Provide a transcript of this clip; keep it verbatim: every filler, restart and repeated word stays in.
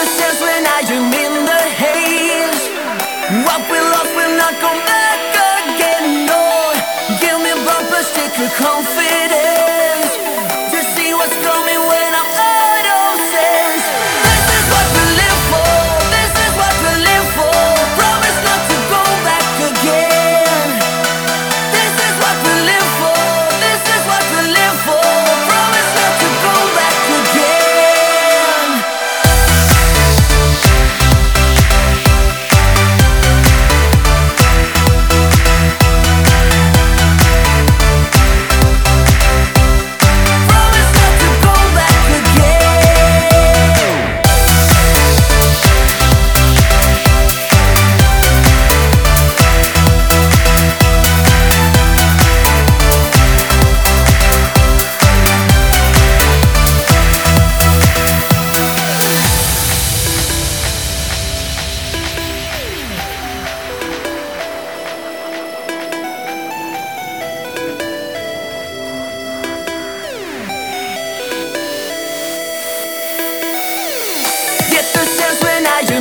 the sense when I am in the haze. What we lost will not come back again, no. Give me bumper sticker confidence to see what's coming when I'm out of sense. This is what we live for, this is what we live for. Promise not to go back again. This is what we live for, this is what we live for. Promise not to go back again. Get the sense when I